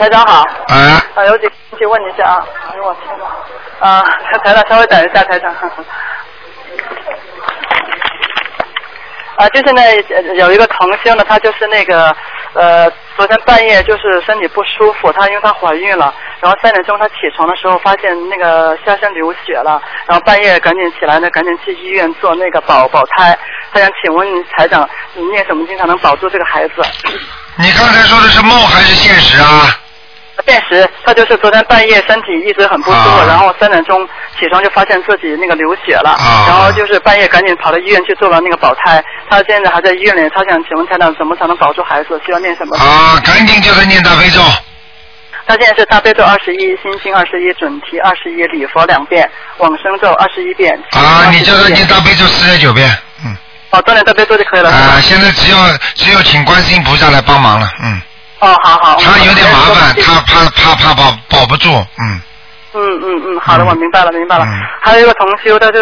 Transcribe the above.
台长好。 有几个问题问一下啊。哎呦我天哪！台长稍微等一下，台长。就是呢，有一个同修呢，他就是那个昨天半夜就是身体不舒服，因为她怀孕了，然后3点钟她起床的时候发现那个下身流血了，然后半夜赶紧起来呢，赶紧去医院做那个保胎。他想请问台长，你念什么经才能保住这个孩子？ 你刚才说的是梦还是现实啊？ 现实，他就是昨天半夜身体一直很不舒服，然后3点钟起床就发现自己那个流血了，然后就是半夜赶紧跑到医院去做了那个保胎。他现在还在医院里，他想请问台长怎么才能保住孩子？需要念什么？ 赶紧叫他念大悲咒。 他现在是大悲咒21，心经21，准提21，礼佛2遍，往生咒21遍。 你叫他念大悲咒49遍。 多念大悲咒就可以了。 现在只有请观世音菩萨来帮忙了。 好。 他有点麻烦，他怕保不住。 好的，我明白了。还有一个同修，他就